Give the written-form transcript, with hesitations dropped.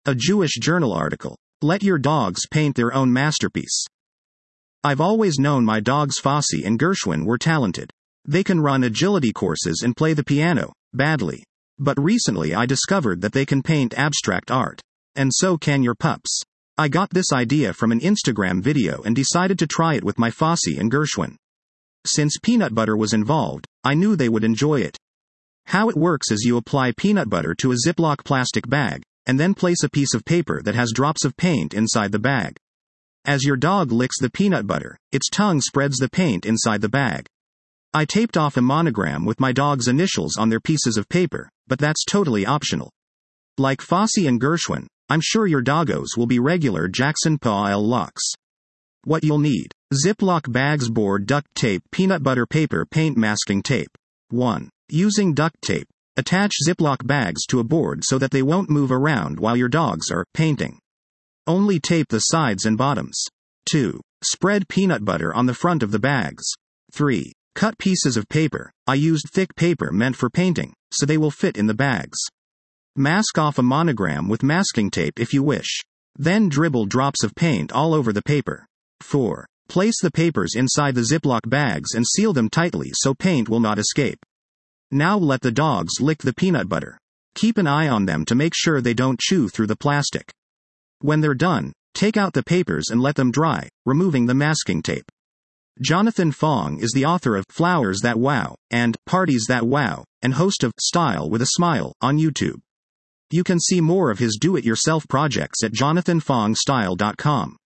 A Jewish journal article. Let your dogs paint their own masterpiece. I've always known my dogs Fosse and Gershwin were talented. They can run agility courses and play the piano, badly. But recently I discovered that they can paint abstract art. And so can your pups. I got this idea from an Instagram video and decided to try it with my Fosse and Gershwin. Since peanut butter was involved, I knew they would enjoy it. How it works is you apply peanut butter to a Ziploc plastic bag, and then place a piece of paper that has drops of paint inside the bag. As your dog licks the peanut butter, its tongue spreads the paint inside the bag. I taped off a monogram with my dog's initials on their pieces of paper, but that's totally optional. Like Fosse and Gershwin, I'm sure your doggos will be regular Jackson Powell locks. What you'll need: Ziploc bags, board, duct tape, peanut butter paper, paint, masking tape. 1. Using duct tape, attach Ziploc bags to a board so that they won't move around while your dogs are painting. Only tape the sides and bottoms. 2. Spread peanut butter on the front of the bags. 3. Cut pieces of paper. I used thick paper meant for painting, so they will fit in the bags. Mask off a monogram with masking tape if you wish. Then dribble drops of paint all over the paper. 4. Place the papers inside the Ziploc bags and seal them tightly so paint will not escape. Now let the dogs lick the peanut butter. Keep an eye on them to make sure they don't chew through the plastic. When they're done, take out the papers and let them dry, removing the masking tape. Jonathan Fong is the author of Flowers That Wow and Parties That Wow, and host of Style with a Smile on YouTube. You can see more of his do-it-yourself projects at jonathanfongstyle.com.